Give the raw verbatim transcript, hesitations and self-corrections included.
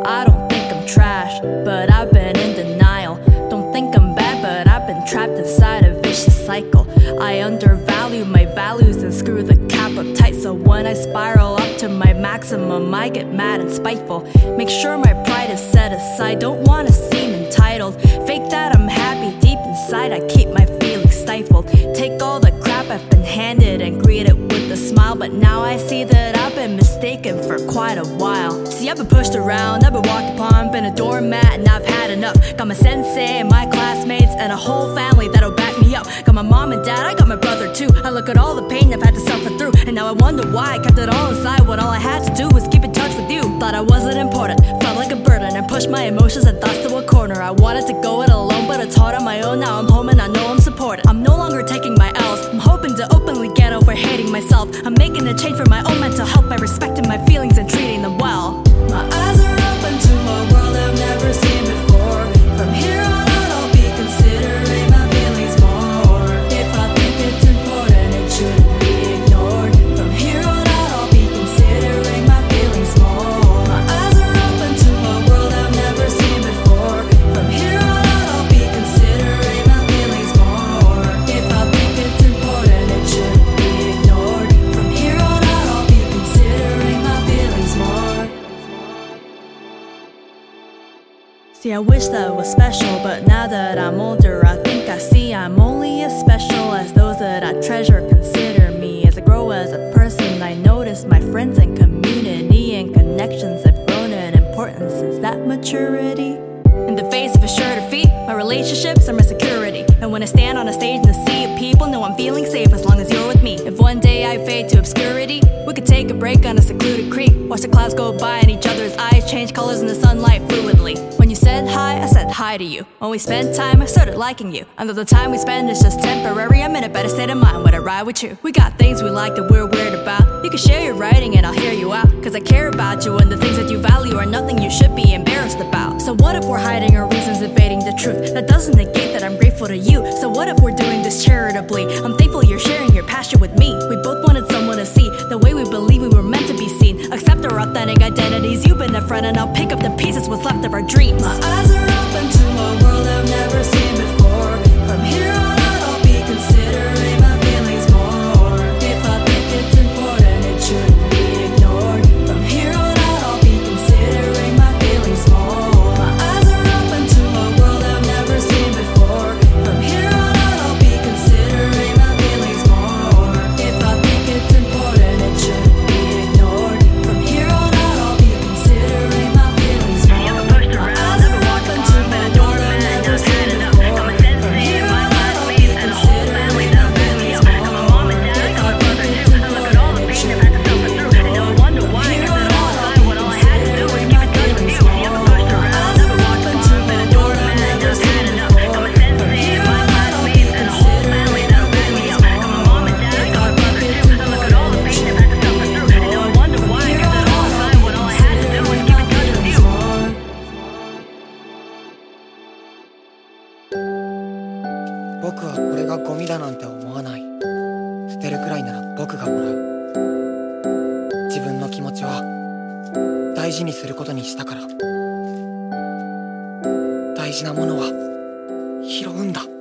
I don't think I'm trash, but I've been in denial. Don't think I'm bad, but I've been trapped inside a vicious cycle. I undervalue my values and screw the cap up tight, so when I spiral up to my maximum, I get mad and spiteful. Make sure my pride is set aside, don't wanna seem entitled. Fake that I'm happy, deep inside I keep my feelings stifled. Take all the crap I've been handed and greet it with a smile, but now I see that I've been mistaken for quite a while. See, I've been pushed around, I've been walked upon, been a doormat, and I've had enough. Got my sensei and my classmates and a whole family that'll back me up. Got my mom and dad, I got my brother too. I look at all the pain I've had to suffer through, and now I wonder why I kept it all inside when all I had to do was keep in touch with you. Thought I wasn't important, felt like a burden, and pushed my emotions and thoughts to a corner. I wanted to go it alone, but it's hard on my own. Now I'm home and I know I'm supported. I'm no longer taking my L's, I'm hoping to openly get over hating myself. I'm making a change for my own mental health by respecting my feelings and treating them well. My eyes are open to a world I've never seen before. From here on out I'll be considering my feelings more. If I think it's important, it shouldn't be ignored. From here on out I'll be considering my feelings more. My eyes are open to a world I've never seen before. From here on out I'll be considering my feelings more. If I think it's important, it shouldn't be ignored. From here on out I'll be considering my feelings more. See, I wish that was special, but now that I'm older, I think I see I'm only as special as those that I treasure consider me. As I grow as a person, I notice my friends and community and connections have grown in importance. Is that maturity? In the face of a sure defeat, my relationships are my security. And when I stand on a stage in a sea of people, know I'm feeling safe as long as you're with me. If one day I fade to obscurity, we could take a break on a secluded creek, watch the clouds go by and each other's eyes change colors in the sunlight fluidly. When you said hi, I said hi to you. When we spent time, I started liking you. And though the time we spend is just temporary, I'm in a better state of mind when I ride with you. We got things we like that we're weird about. You can share your writing and I'll hear you out, cause I care about you and the things that you value are nothing you should be embarrassed about. So what if we're hiding our reasons, evading the truth? That doesn't negate that I'm grateful to you. So what if we're doing this charitably? I'm thankful you're sharing your passion with me. We both wanted someone to see the way we believe we were meant to be seen. Accept our authentic identities. You've been a friend and I'll pick up the pieces what's left of our dreams. My eyes are open to a world I've never seen before. From here on out I'll be considering my feelings more. If I think it's important, it shouldn't be ignored. From here on out I'll be considering my feelings more. My eyes are open to a world I've never seen before. From here on out I'll be considering my feelings more. If I think it's important, it shouldn't be ignored. From here on out I'll be considering my feelings more. My eyes are open to a world I've never seen before. From here on out I'll be considering my feelings more. If I think it's important, it shouldn't be ignored. From here on out I'll be considering my feelings more. My eyes are open to a world I've never seen before. From here on out I'll be considering my feelings more. If I think it's important, it shouldn't be ignored. From here on out I'll be considering my feelings more. 僕はこれがゴミだなんて思わない。捨てるくらいなら僕がもらう。自分の気持ちは大事にすることにしたから。大事なものは拾うんだ。